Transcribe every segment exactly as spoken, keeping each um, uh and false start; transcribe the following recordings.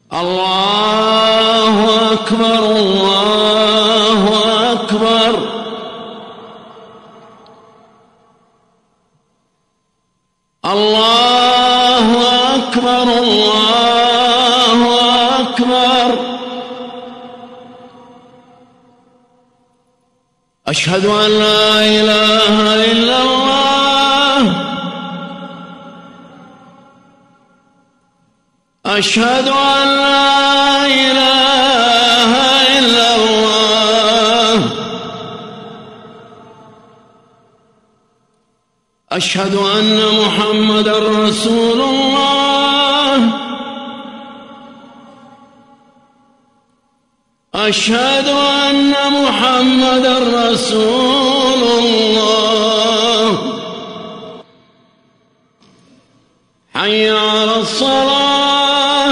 الله أكبر الله أكبر. الله أكبر الله أكبر. أشهد أن لا إله إلا الله. أشهد أن لا إله إلا الله. أشهد أن محمدًا رسول الله. أشهد أن محمدًا رسول الله. حي على الصلاة.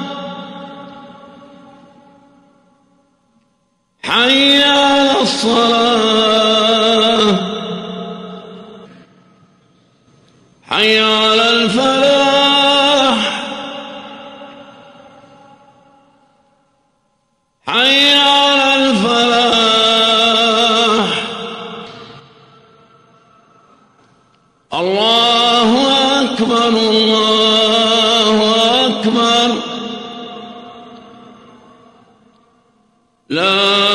حي على الصلاة. حي على الفلاح. حي على الفلاح. الله أكبر الله أكبر. لا